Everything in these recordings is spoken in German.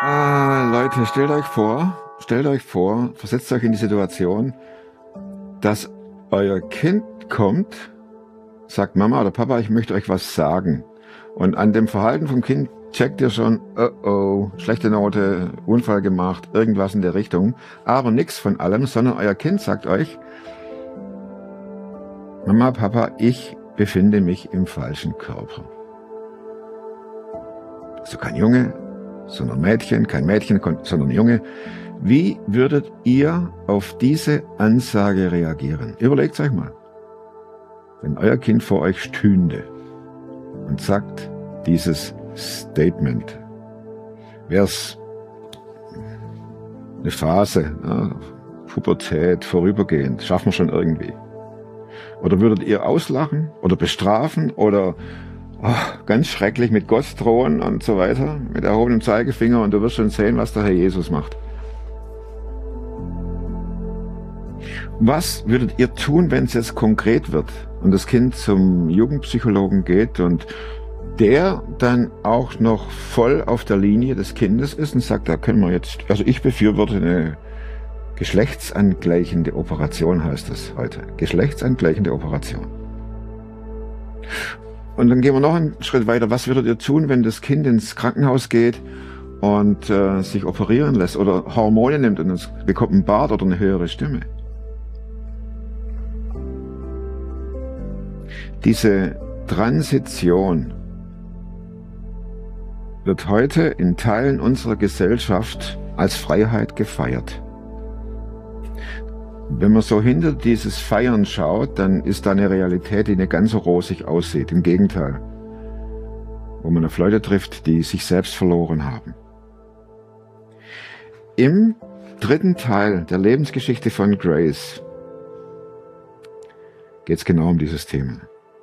Leute, stellt euch vor, versetzt euch in die Situation, dass euer Kind kommt, sagt Mama oder Papa, ich möchte euch was sagen. Und an dem Verhalten vom Kind checkt ihr schon, oh, schlechte Note, Unfall gemacht, irgendwas in der Richtung. Aber nichts von allem, sondern euer Kind sagt euch, Mama, Papa, ich befinde mich im falschen Körper. So kein Junge, sondern Mädchen, kein Mädchen, sondern Junge. Wie würdet ihr auf diese Ansage reagieren? Überlegt euch mal. Wenn euer Kind vor euch stünde und sagt dieses Statement, wäre es eine Phase, Pubertät, vorübergehend, schaffen wir schon irgendwie. Oder würdet ihr auslachen oder bestrafen oder ganz schrecklich mit Gott drohen und so weiter, mit erhobenem Zeigefinger, und du wirst schon sehen, was der Herr Jesus macht. Was würdet ihr tun, wenn es jetzt konkret wird und das Kind zum Jugendpsychologen geht und der dann auch noch voll auf der Linie des Kindes ist und sagt, da können wir jetzt, also ich befürworte eine geschlechtsangleichende Operation, heißt das heute. Geschlechtsangleichende Operation. Und dann gehen wir noch einen Schritt weiter. Was würdet ihr tun, wenn das Kind ins Krankenhaus geht und sich operieren lässt oder Hormone nimmt und es bekommt einen Bart oder eine höhere Stimme? Diese Transition wird heute in Teilen unserer Gesellschaft als Freiheit gefeiert. Wenn man so hinter dieses Feiern schaut, dann ist da eine Realität, die nicht ganz so rosig aussieht. Im Gegenteil. Wo man auf Leute trifft, die sich selbst verloren haben. Im dritten Teil der Lebensgeschichte von Grace geht es genau um dieses Thema.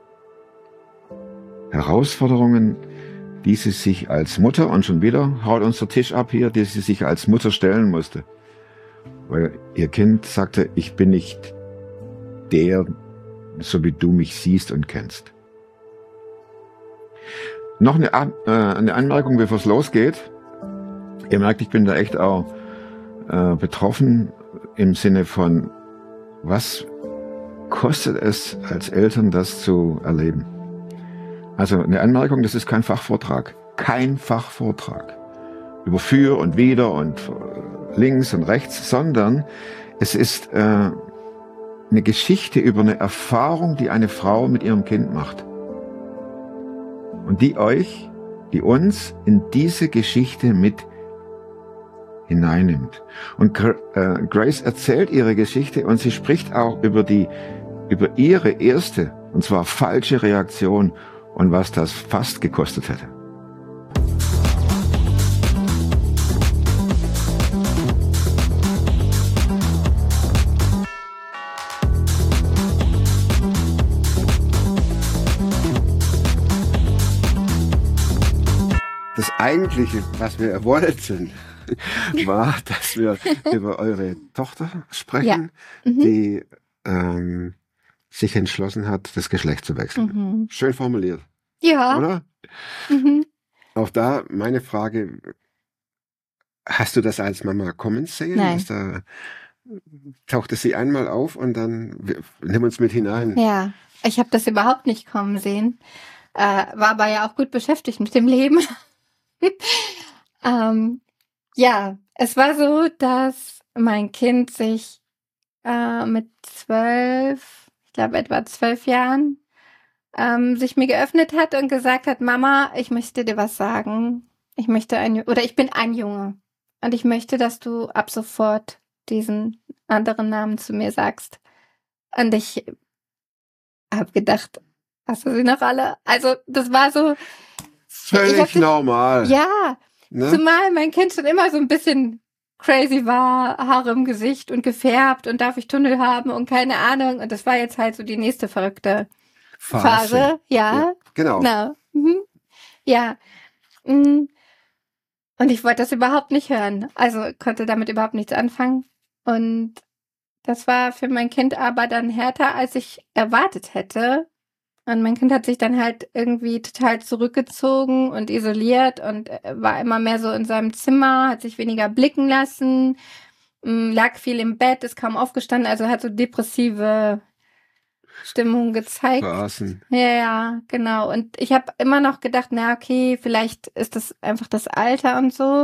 Herausforderungen, die sie sich als Mutter, und schon wieder haut unser Tisch ab hier, die sie sich als Mutter stellen musste. Weil ihr Kind sagte, ich bin nicht der, so wie du mich siehst und kennst. Noch eine Anmerkung, bevor es losgeht. Ihr merkt, ich bin da echt auch betroffen im Sinne von, was kostet es als Eltern, das zu erleben? Also eine Anmerkung, das ist kein Fachvortrag. Kein Fachvortrag. Über für und wider und links und rechts, sondern es ist eine Geschichte über eine Erfahrung, die eine Frau mit ihrem Kind macht. Und die uns in diese Geschichte mit hineinnimmt. Und Grace erzählt ihre Geschichte und sie spricht auch über ihre erste, und zwar falsche Reaktion und was das fast gekostet hätte. Das Eigentliche, was wir wollten, war, dass wir über eure Tochter sprechen, die sich entschlossen hat, das Geschlecht zu wechseln. Schön formuliert. Ja. Oder? Auch da meine Frage, hast du das als Mama kommen sehen? Nein. Tauchte sie einmal auf und dann nimm uns mit hinein. Ja, ich habe das überhaupt nicht kommen sehen. War aber ja auch gut beschäftigt mit dem Leben. Ja, es war so, dass mein Kind sich mit 12, ich glaube etwa 12 Jahren, sich mir geöffnet hat und gesagt hat, Mama, ich möchte dir was sagen. Ich bin ein Junge und ich möchte, dass du ab sofort diesen anderen Namen zu mir sagst. Und ich habe gedacht, hast du sie noch alle? Also das war so völlig normal. Ja, ne? Zumal mein Kind schon immer so ein bisschen crazy war, Haare im Gesicht und gefärbt und darf ich Tunnel haben und keine Ahnung. Und das war jetzt halt so die nächste verrückte Phase. Ja, genau. Ja. Und ich wollte das überhaupt nicht hören. Also konnte damit überhaupt nichts anfangen. Und das war für mein Kind aber dann härter, als ich erwartet hätte. Und mein Kind hat sich dann halt irgendwie total zurückgezogen und isoliert und war immer mehr so in seinem Zimmer, hat sich weniger blicken lassen, lag viel im Bett, ist kaum aufgestanden, also hat so depressive Stimmung gezeigt. Phasen. Ja, genau. Und ich habe immer noch gedacht, na okay, vielleicht ist das einfach das Alter und so.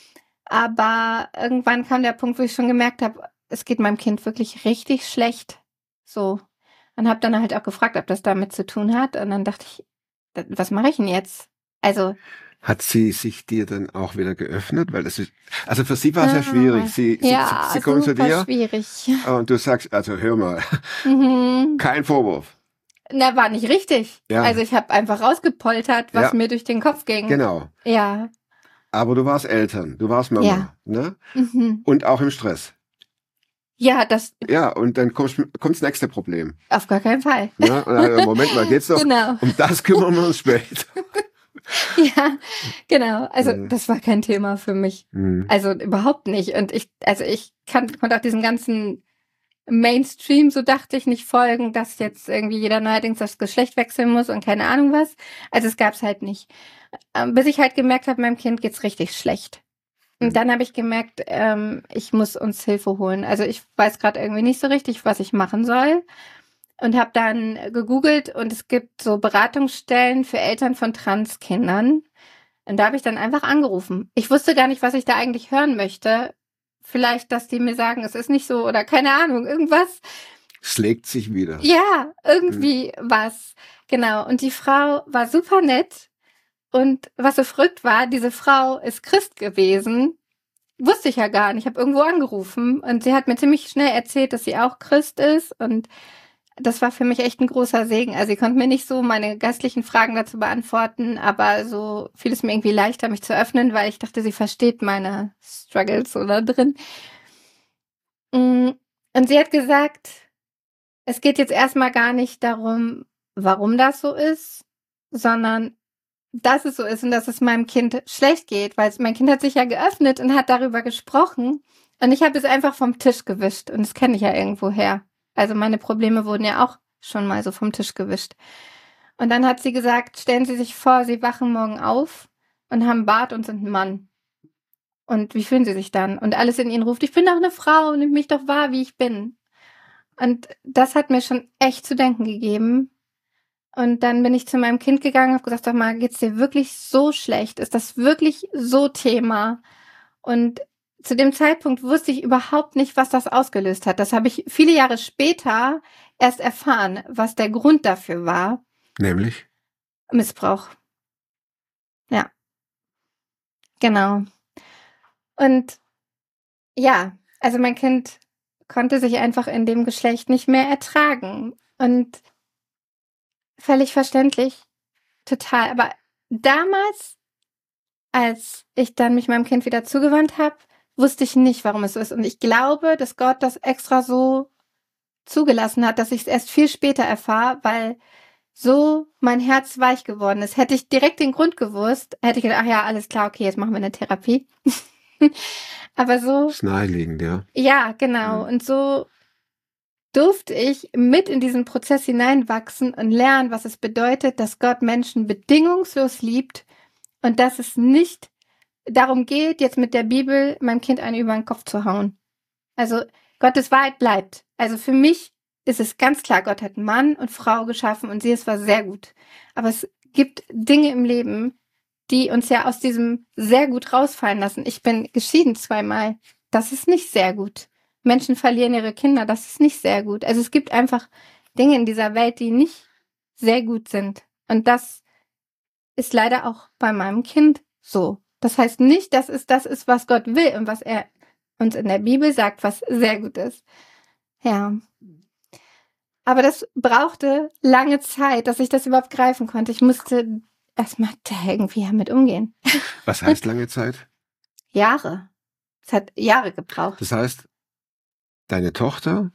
Aber irgendwann kam der Punkt, wo ich schon gemerkt habe, es geht meinem Kind wirklich richtig schlecht. So. Und habe dann halt auch gefragt, ob das damit zu tun hat. Und dann dachte ich, was mache ich denn jetzt? Also hat sie sich dir dann auch wieder geöffnet? Weil das ist, also für sie war es ja schwierig. Sie kommt zu dir schwierig. Und du sagst, also hör mal, kein Vorwurf. Na, war nicht richtig. Ja. Also ich habe einfach rausgepoltert, was mir durch den Kopf ging. Genau. Ja. Aber du warst Eltern, du warst Mama, ja. Ne? Und auch im Stress. Ja, das. Ja, und dann kommt das nächste Problem. Auf gar keinen Fall. Ne? Moment mal, geht's doch. Genau. Um das kümmern wir uns später. Ja, genau. Also das war kein Thema für mich. Also überhaupt nicht. Und ich konnte auch diesem ganzen Mainstream, so dachte ich, nicht folgen, dass jetzt irgendwie jeder neuerdings das Geschlecht wechseln muss und keine Ahnung was. Also es gab's halt nicht. Bis ich halt gemerkt habe, meinem Kind geht's richtig schlecht. Und dann habe ich gemerkt, ich muss uns Hilfe holen. Also ich weiß gerade irgendwie nicht so richtig, was ich machen soll. Und habe dann gegoogelt und es gibt so Beratungsstellen für Eltern von Transkindern. Und da habe ich dann einfach angerufen. Ich wusste gar nicht, was ich da eigentlich hören möchte. Vielleicht, dass die mir sagen, es ist nicht so oder keine Ahnung, irgendwas. Es legt sich wieder. Ja, irgendwie was. Genau. Und die Frau war super nett. Und was so verrückt war, diese Frau ist Christ gewesen. Wusste ich ja gar nicht. Ich habe irgendwo angerufen und sie hat mir ziemlich schnell erzählt, dass sie auch Christ ist. Und das war für mich echt ein großer Segen. Also sie konnte mir nicht so meine geistlichen Fragen dazu beantworten, aber so fiel es mir irgendwie leichter, mich zu öffnen, weil ich dachte, sie versteht meine Struggles so da drin. Und sie hat gesagt, es geht jetzt erstmal gar nicht darum, warum das so ist, sondern dass es so ist und dass es meinem Kind schlecht geht, weil mein Kind hat sich ja geöffnet und hat darüber gesprochen und ich habe es einfach vom Tisch gewischt und das kenne ich ja irgendwo her. Also meine Probleme wurden ja auch schon mal so vom Tisch gewischt. Und dann hat sie gesagt, stellen Sie sich vor, Sie wachen morgen auf und haben Bart und sind ein Mann. Und wie fühlen Sie sich dann? Und alles in Ihnen ruft, ich bin doch eine Frau, nimm mich doch wahr, wie ich bin. Und das hat mir schon echt zu denken gegeben. Und dann bin ich zu meinem Kind gegangen und habe gesagt, sag mal, geht's dir wirklich so schlecht? Ist das wirklich so Thema? Und zu dem Zeitpunkt wusste ich überhaupt nicht, was das ausgelöst hat. Das habe ich viele Jahre später erst erfahren, was der Grund dafür war. Nämlich? Missbrauch. Ja. Genau. Und ja, also mein Kind konnte sich einfach in dem Geschlecht nicht mehr ertragen. Und völlig verständlich. Total. Aber damals, als ich dann mich meinem Kind wieder zugewandt habe, wusste ich nicht, warum es so ist. Und ich glaube, dass Gott das extra so zugelassen hat, dass ich es erst viel später erfahre, weil so mein Herz weich geworden ist. Hätte ich direkt den Grund gewusst, hätte ich gedacht, ach ja, alles klar, okay, jetzt machen wir eine Therapie. Aber so... Das ist naheliegend, ja. Ja, genau. Und so durfte ich mit in diesen Prozess hineinwachsen und lernen, was es bedeutet, dass Gott Menschen bedingungslos liebt und dass es nicht darum geht, jetzt mit der Bibel meinem Kind einen über den Kopf zu hauen. Also Gottes Wahrheit bleibt. Also für mich ist es ganz klar, Gott hat Mann und Frau geschaffen und es war sehr gut. Aber es gibt Dinge im Leben, die uns ja aus diesem sehr gut rausfallen lassen. Ich bin geschieden 2-mal. Das ist nicht sehr gut. Menschen verlieren ihre Kinder, das ist nicht sehr gut. Also es gibt einfach Dinge in dieser Welt, die nicht sehr gut sind. Und das ist leider auch bei meinem Kind so. Das heißt nicht, dass es das ist, was Gott will und was er uns in der Bibel sagt, was sehr gut ist. Ja. Aber das brauchte lange Zeit, dass ich das überhaupt greifen konnte. Ich musste erstmal da irgendwie damit umgehen. Was heißt lange Zeit? Jahre. Es hat Jahre gebraucht. Das heißt, deine Tochter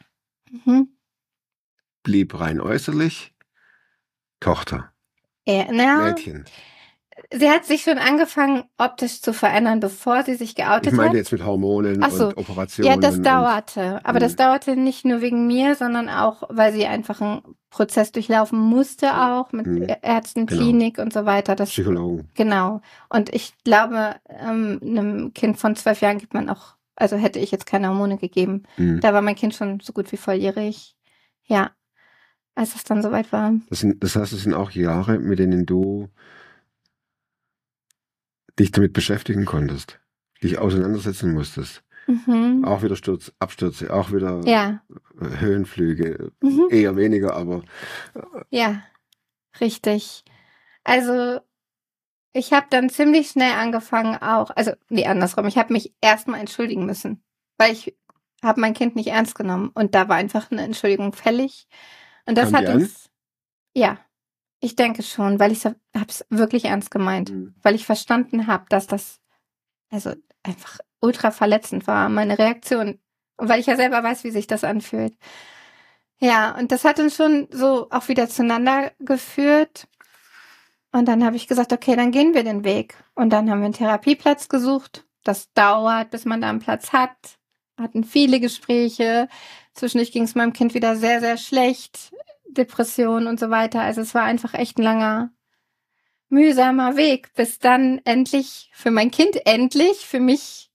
blieb rein äußerlich Tochter. Ja, Mädchen. sie hat sich schon angefangen, optisch zu verändern, bevor sie sich geoutet hat. Ich meine jetzt mit Hormonen und Operationen. Ja, das dauerte. Aber das dauerte nicht nur wegen mir, sondern auch, weil sie einfach einen Prozess durchlaufen musste, auch mit Ärzten, Klinik und so weiter. Psychologen. Genau. Und ich glaube, einem Kind von 12 Jahren gibt man auch, also hätte ich jetzt keine Hormone gegeben. Da war mein Kind schon so gut wie volljährig. Ja, als es dann soweit war. Das heißt, es sind auch Jahre, mit denen du dich damit beschäftigen konntest, dich auseinandersetzen musstest. Auch wieder Abstürze, auch wieder Höhenflüge, eher weniger, aber... Ja, richtig. Also ich habe dann ziemlich schnell angefangen andersrum, ich habe mich erstmal entschuldigen müssen, weil ich habe mein Kind nicht ernst genommen und da war einfach eine Entschuldigung fällig. Und das hat uns... Ja. Ich denke schon, weil ich habe es wirklich ernst gemeint, weil ich verstanden habe, dass das also einfach ultra verletzend war, meine Reaktion. Und weil ich ja selber weiß, wie sich das anfühlt. Ja, und das hat uns schon so auch wieder zueinander geführt. Und dann habe ich gesagt, okay, dann gehen wir den Weg. Und dann haben wir einen Therapieplatz gesucht. Das dauert, bis man da einen Platz hat. Hatten viele Gespräche. Zwischendurch ging es meinem Kind wieder sehr, sehr schlecht. Depression und so weiter. Also es war einfach echt ein langer, mühsamer Weg, bis dann endlich, für mein Kind für mich,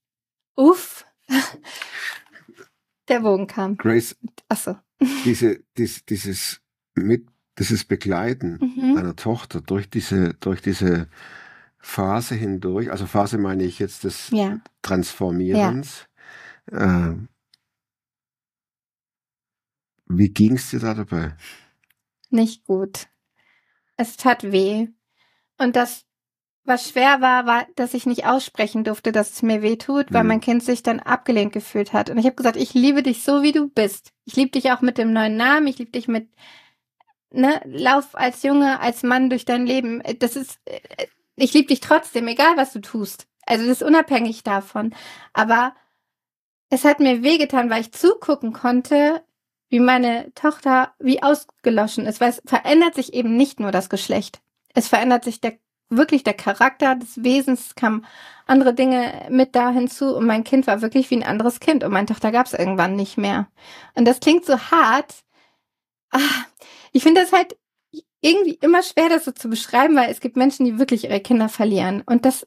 der Bogen kam. Grace, Achso. dieses Begleiten deiner Tochter durch diese Phase hindurch, also Phase meine ich jetzt des Transformierens, wie ging es dir da dabei? Nicht gut. Es tat weh. Und das, was schwer war, dass ich nicht aussprechen durfte, dass es mir weh tut, weil mein Kind sich dann abgelehnt gefühlt hat. Und ich habe gesagt, ich liebe dich so, wie du bist. Ich liebe dich auch mit dem neuen Namen. Ich liebe dich mit, lauf als Junge, als Mann durch dein Leben. Ich liebe dich trotzdem, egal was du tust. Also das ist unabhängig davon. Aber es hat mir wehgetan, weil ich zugucken konnte, wie meine Tochter wie ausgelöschen ist, weil es verändert sich eben nicht nur das Geschlecht. Es verändert sich wirklich der Charakter des Wesens, es kamen andere Dinge mit da hinzu und mein Kind war wirklich wie ein anderes Kind und meine Tochter gab es irgendwann nicht mehr. Und das klingt so hart. Ich finde das halt irgendwie immer schwer, das so zu beschreiben, weil es gibt Menschen, die wirklich ihre Kinder verlieren. Und das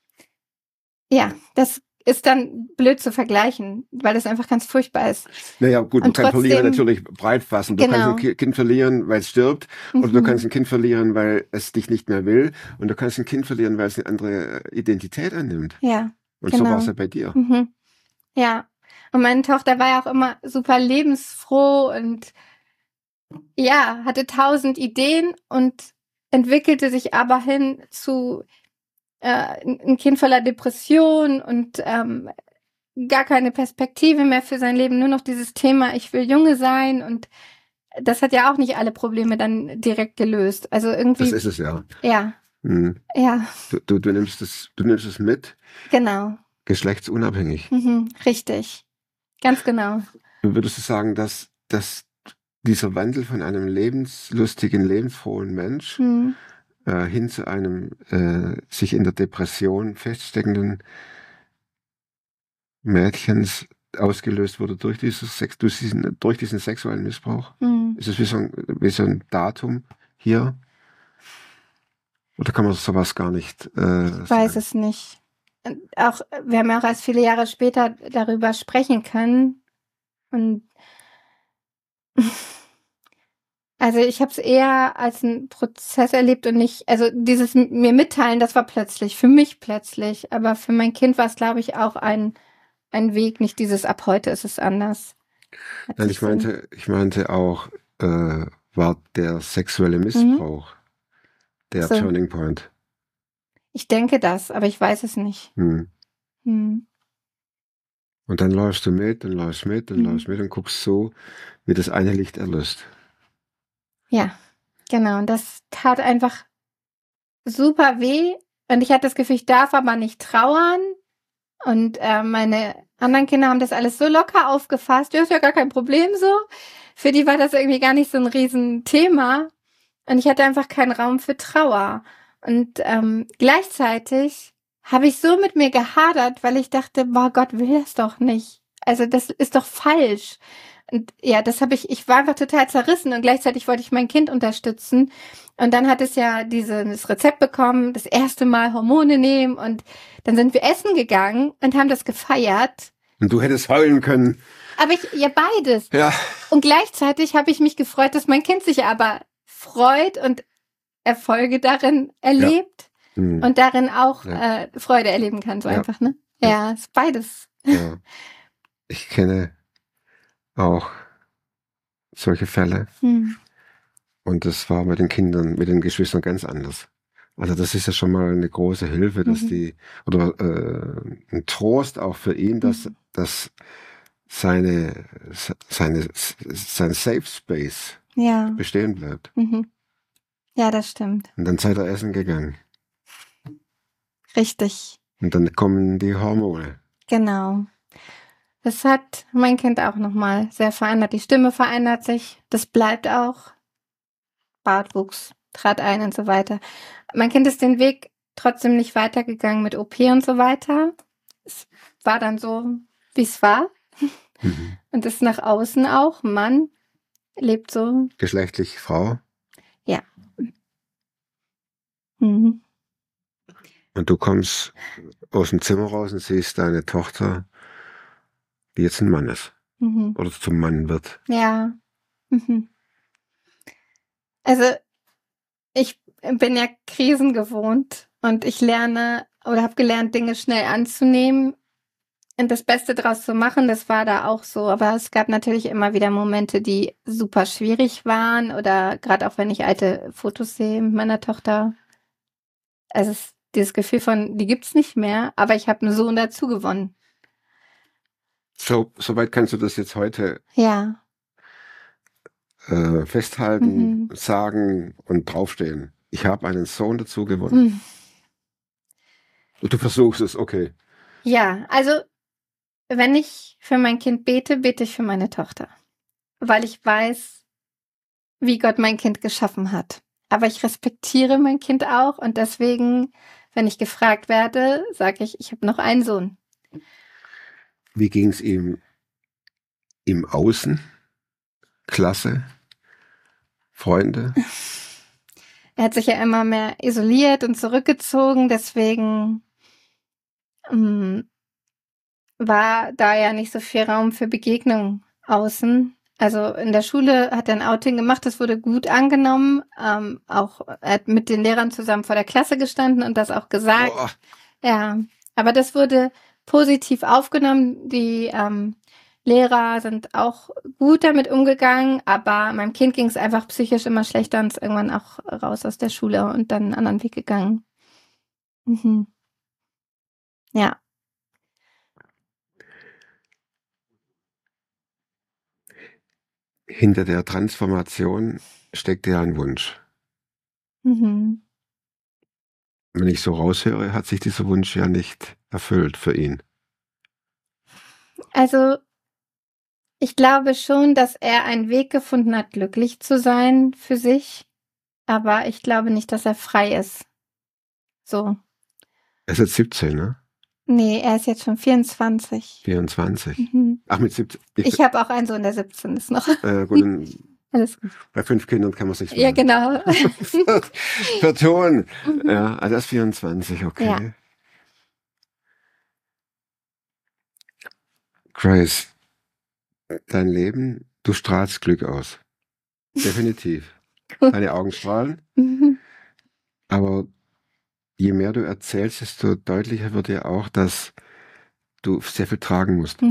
ist dann blöd zu vergleichen, weil das einfach ganz furchtbar ist. Naja, gut, man kann Verlieren natürlich breit fassen. Du kannst ein Kind verlieren, weil es stirbt, oder du kannst ein Kind verlieren, weil es dich nicht mehr will, und du kannst ein Kind verlieren, weil es eine andere Identität annimmt. Ja. Und so war es ja bei dir. Ja. Und meine Tochter war ja auch immer super lebensfroh und hatte 1000 Ideen und entwickelte sich aber hin zu ein Kind voller Depression und gar keine Perspektive mehr für sein Leben, nur noch dieses Thema, ich will Junge sein, und das hat ja auch nicht alle Probleme dann direkt gelöst. Also irgendwie. Das ist es ja. Ja. Ja. Du nimmst es mit. Genau. Geschlechtsunabhängig. Richtig. Ganz genau. Würdest du sagen, dass dieser Wandel von einem lebenslustigen, lebensfrohen Mensch hin zu einem sich in der Depression feststeckenden Mädchens ausgelöst wurde durch diesen sexuellen Missbrauch? Ist es wie so ein Datum hier? Oder kann man sowas gar nicht Ich weiß es nicht. Wir haben ja auch erst viele Jahre später darüber sprechen können. Und also ich habe es eher als einen Prozess erlebt und nicht, also dieses mir mitteilen, das war plötzlich, für mich plötzlich, aber für mein Kind war es, glaube ich, auch ein Weg, nicht dieses ab heute ist es anders. Nein, ich meinte auch, war der sexuelle Missbrauch der Turning Point? Ich denke das, aber ich weiß es nicht. Und dann läufst du mit und guckst so, wie das eine Licht erlöscht. Ja, genau. Und das tat einfach super weh. Und ich hatte das Gefühl, ich darf aber nicht trauern. Und meine anderen Kinder haben das alles so locker aufgefasst. Ja, ist ja gar kein Problem so. Für die war das irgendwie gar nicht so ein Riesenthema. Und ich hatte einfach keinen Raum für Trauer. Und gleichzeitig habe ich so mit mir gehadert, weil ich dachte, boah, Gott will das doch nicht. Also das ist doch falsch. Und ja, ich war einfach total zerrissen und gleichzeitig wollte ich mein Kind unterstützen. Und dann hat es ja dieses Rezept bekommen, das erste Mal Hormone nehmen und dann sind wir essen gegangen und haben das gefeiert. Und du hättest heulen können. Aber ja, beides. Ja. Und gleichzeitig habe ich mich gefreut, dass mein Kind sich aber freut und Erfolge darin erlebt und darin auch Freude erleben kann, so einfach, ne? Ja, ist beides. Ja. Ich kenne auch solche Fälle. Und das war mit den Kindern, mit den Geschwistern ganz anders. Also das ist ja schon mal eine große Hilfe, dass oder ein Trost auch für ihn, dass sein Safe Space bestehen bleibt. Ja, das stimmt. Und dann seid ihr essen gegangen. Richtig. Und dann kommen die Hormone. Genau. Das hat mein Kind auch nochmal sehr verändert. Die Stimme verändert sich. Das bleibt auch. Bartwuchs trat ein und so weiter. Mein Kind ist den Weg trotzdem nicht weitergegangen mit OP und so weiter. Es war dann so, wie es war. Und ist nach außen auch. Mann lebt so. Geschlechtlich Frau? Ja. Und du kommst aus dem Zimmer raus und siehst deine Tochter, die jetzt ein Mann ist. Oder zum Mann wird. Ja. Also, ich bin ja Krisen gewohnt und ich lerne oder habe gelernt, Dinge schnell anzunehmen und das Beste draus zu machen. Das war da auch so. Aber es gab natürlich immer wieder Momente, die super schwierig waren oder gerade auch, wenn ich alte Fotos sehe mit meiner Tochter. Also, dieses Gefühl von, die gibt's nicht mehr, aber ich habe einen Sohn dazu gewonnen. So weit kannst du das jetzt heute festhalten, sagen und draufstehen. Ich habe einen Sohn dazu gewonnen. Und du versuchst es, okay. Ja, also wenn ich für mein Kind bete, bete ich für meine Tochter. Weil ich weiß, wie Gott mein Kind geschaffen hat. Aber ich respektiere mein Kind auch und deswegen, wenn ich gefragt werde, sage ich, ich habe noch einen Sohn. Wie ging es ihm im Außen? Klasse? Freunde? Er hat sich ja immer mehr isoliert und zurückgezogen, deswegen war da ja nicht so viel Raum für Begegnung außen. Also in der Schule hat er ein Outing gemacht, das wurde gut angenommen. Auch er hat mit den Lehrern zusammen vor der Klasse gestanden und das auch gesagt. Boah. Ja, aber das wurde positiv aufgenommen. Die Lehrer sind auch gut damit umgegangen, aber meinem Kind ging es einfach psychisch immer schlechter und ist irgendwann auch raus aus der Schule und dann einen anderen Weg gegangen. Ja. Hinter der Transformation steckt ja ein Wunsch. Wenn ich so raushöre, hat sich dieser Wunsch ja nicht erfüllt für ihn. Also, ich glaube schon, dass er einen Weg gefunden hat, glücklich zu sein für sich, aber ich glaube nicht, dass er frei ist. So. Er ist jetzt 17, ne? Nee, er ist jetzt schon 24. 24. Ach, mit 17. Ich habe auch einen Sohn, der 17 ist noch. Gut, alles gut. Bei 5 Kindern kann man sich Ja, genau. vertun. Ja, also er ist 24, okay. Ja. Grace, dein Leben, du strahlst Glück aus. Definitiv. Deine Augen strahlen. Aber je mehr du erzählst, desto deutlicher wird ja auch, dass du sehr viel tragen musst.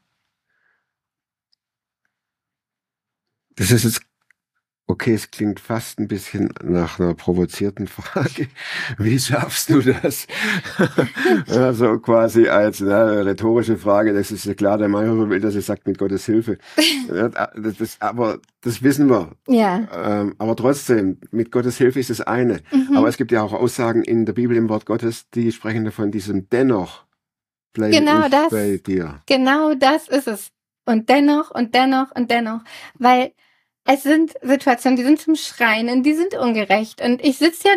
Das ist jetzt, okay, es klingt fast ein bisschen nach einer provozierten Frage. Wie schaffst du das? Also quasi als rhetorische Frage, das ist ja klar, der Mann will, dass er sagt, mit Gottes Hilfe. Aber das wissen wir. Ja. Aber trotzdem, mit Gottes Hilfe ist das eine. Aber es gibt ja auch Aussagen in der Bibel, im Wort Gottes, die sprechen davon, diesem dennoch bleibe bei dir. Genau das ist es. Und dennoch und dennoch und dennoch. Weil es sind Situationen, die sind zum Schreien und die sind ungerecht. Und ich sitze ja nicht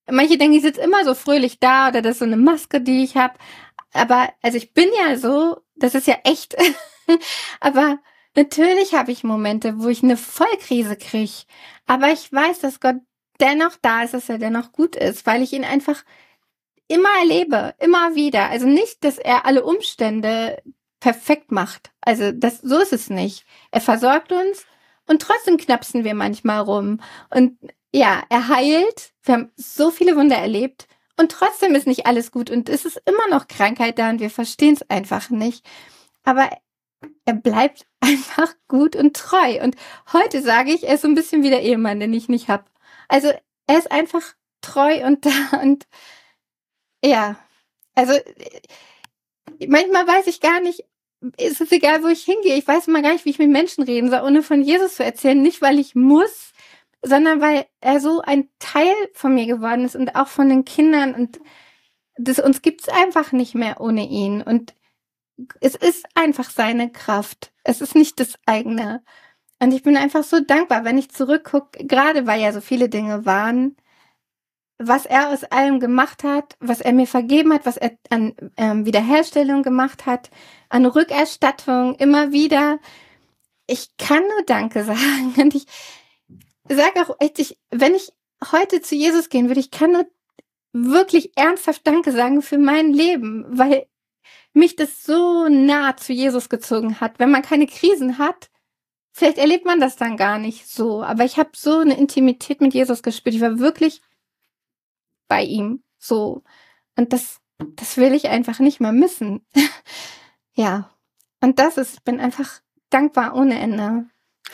manche denken, ich sitze immer so fröhlich da oder das ist so eine Maske, die ich habe. Aber, also ich bin ja so, das ist ja echt. Aber natürlich habe ich Momente, wo ich eine Vollkrise kriege. Aber ich weiß, dass Gott dennoch da ist, dass er dennoch gut ist, weil ich ihn einfach immer erlebe, immer wieder. Also nicht, dass er alle Umstände perfekt macht. Also so ist es nicht. Er versorgt uns und trotzdem knapsen wir manchmal rum. Und ja, er heilt. Wir haben so viele Wunder erlebt und trotzdem ist nicht alles gut und es ist immer noch Krankheit da und wir verstehen es einfach nicht. Aber er bleibt einfach gut und treu. Und heute sage ich, er ist so ein bisschen wie der Ehemann, den ich nicht habe. Also er ist einfach treu und da und ja, also manchmal weiß ich gar nicht, ist es egal, wo ich hingehe. Ich weiß immer gar nicht, wie ich mit Menschen reden soll, ohne von Jesus zu erzählen. Nicht, weil ich muss, sondern weil er so ein Teil von mir geworden ist und auch von den Kindern. Und uns gibt's einfach nicht mehr ohne ihn. Und es ist einfach seine Kraft. Es ist nicht das eigene. Und ich bin einfach so dankbar, wenn ich zurückgucke, gerade weil ja so viele Dinge waren, was er aus allem gemacht hat, was er mir vergeben hat, was er an Wiederherstellung gemacht hat, an Rückerstattung, immer wieder. Ich kann nur Danke sagen. Und ich sage auch echt, wenn ich heute zu Jesus gehen würde, ich kann nur wirklich ernsthaft Danke sagen für mein Leben, weil mich das so nah zu Jesus gezogen hat. Wenn man keine Krisen hat, vielleicht erlebt man das dann gar nicht so. Aber ich habe so eine Intimität mit Jesus gespürt. Ich war wirklich bei ihm so. Und das will ich einfach nicht mehr missen. Ja. Und ich bin einfach dankbar ohne Ende.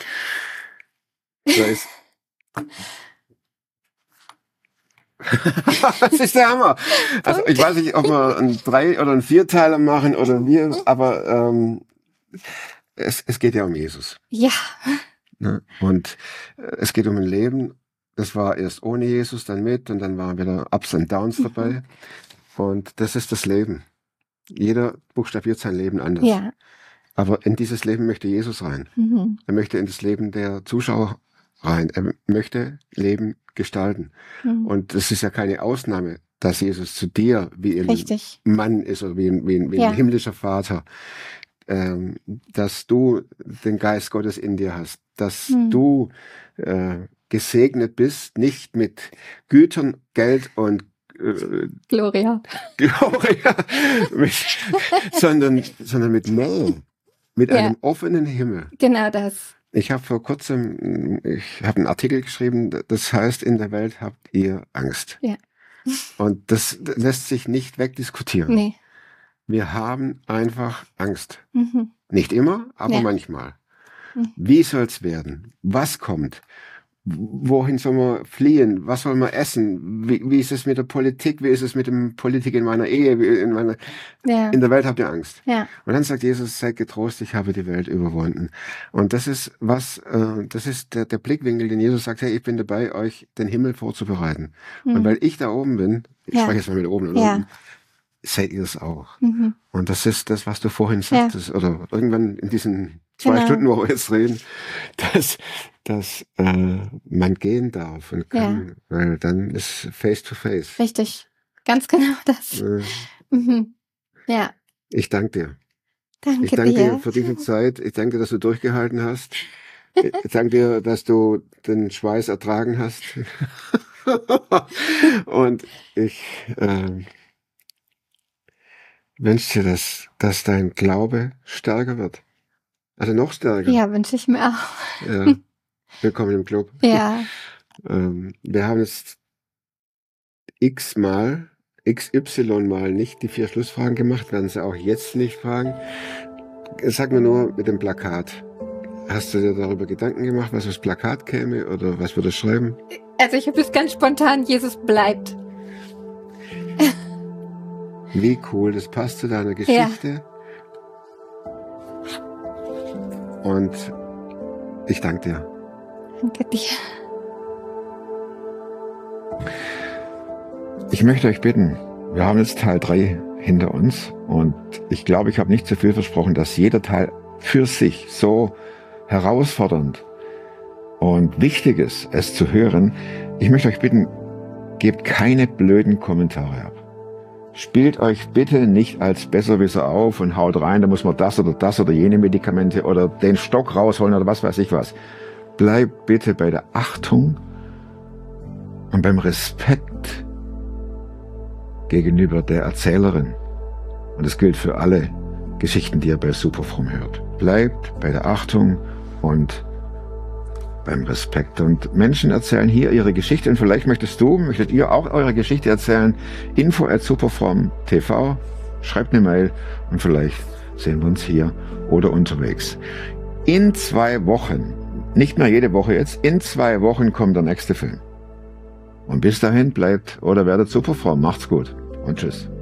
Das ist der Hammer. Also ich weiß nicht, ob wir einen 3- oder einen 4-Teiler machen oder wir, aber es geht ja um Jesus. Ja. Und es geht um ein Leben. Das war erst ohne Jesus, dann mit und dann waren wieder Ups und Downs dabei. Und das ist das Leben. Jeder buchstabiert sein Leben anders. Ja. Aber in dieses Leben möchte Jesus rein. Er möchte in das Leben der Zuschauer rein. Er möchte Leben gestalten. Und es ist ja keine Ausnahme, dass Jesus zu dir wie ein Mann ist oder wie ein himmlischer Vater. Dass du den Geist Gottes in dir hast. Dass du gesegnet bist, nicht mit Gütern, Geld und Gloria, sondern mit Nähe, mit einem offenen Himmel. Genau das. Ich habe vor kurzem, einen Artikel geschrieben, das heißt, in der Welt habt ihr Angst. Ja. Und das lässt sich nicht wegdiskutieren. Nee. Wir haben einfach Angst. Nicht immer, aber manchmal. Wie soll's werden? Was kommt? Wohin soll man fliehen? Was soll man essen? Wie ist es mit der Politik? Wie ist es mit dem Politik in meiner Ehe? In der Welt habt ihr Angst. Ja. Und dann sagt Jesus, seid getrost, ich habe die Welt überwunden. Und das ist das ist der Blickwinkel, den Jesus sagt, hey, ich bin dabei, euch den Himmel vorzubereiten. Und weil ich da oben bin, ich spreche jetzt mal mit oben und unten, seid ihr es auch. Und das ist das, was du vorhin sagtest, oder irgendwann in diesen 2 Stunden, wo wir jetzt reden, dass man gehen darf und kann, weil dann ist face to face. Richtig, ganz genau das. Ja. Ich danke dir. Danke ich danke dir für diese Zeit. Ich danke dir, dass du durchgehalten hast. Ich danke dir, dass du den Schweiß ertragen hast. Und ich wünsche dir, dass dein Glaube stärker wird. Also noch stärker. Ja, wünsche ich mir auch. Ja. Willkommen im Club. Ja. Wir haben jetzt XY mal nicht die 4 Schlussfragen gemacht, werden sie auch jetzt nicht fragen. Sag mir nur mit dem Plakat. Hast du dir darüber Gedanken gemacht, was das Plakat käme oder was würde es schreiben? Also ich habe es ganz spontan, Jesus bleibt. Wie cool, das passt zu deiner Geschichte. Ja. Und ich danke dir. Danke dir. Ich möchte euch bitten, wir haben jetzt Teil 3 hinter uns und ich glaube, ich habe nicht zu viel versprochen, dass jeder Teil für sich so herausfordernd und wichtig ist, es zu hören. Ich möchte euch bitten, gebt keine blöden Kommentare ab. Spielt euch bitte nicht als Besserwisser auf und haut rein, da muss man das oder jene Medikamente oder den Stock rausholen oder was weiß ich was. Bleibt bitte bei der Achtung und beim Respekt gegenüber der Erzählerin. Und das gilt für alle Geschichten, die ihr bei Superfromm hört. Bleibt bei der Achtung und beim Respekt. Und Menschen erzählen hier ihre Geschichte und vielleicht möchtet ihr auch eure Geschichte erzählen. info@superfromm.tv. Schreibt eine Mail und vielleicht sehen wir uns hier oder unterwegs. In 2 Wochen, nicht mehr jede Woche jetzt, in 2 Wochen kommt der nächste Film. Und bis dahin bleibt oder werdet Superfromm. Macht's gut und tschüss.